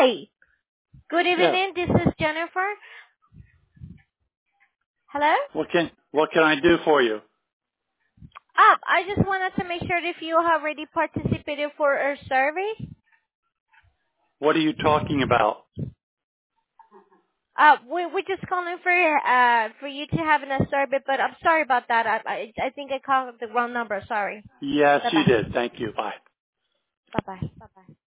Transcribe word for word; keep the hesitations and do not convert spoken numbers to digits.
Hi. Good evening. Yes. This is Jennifer. Hello? What can what can I do for you? Up. I just wanted to make sure if you have already participated for our survey. What are you talking about? Uh, we, we're just calling for uh for you to have a survey, but I'm sorry about that. I I, I think I called the wrong number. Sorry. Yes, Bye you bye. did. Thank you. Bye. Bye bye. Bye bye.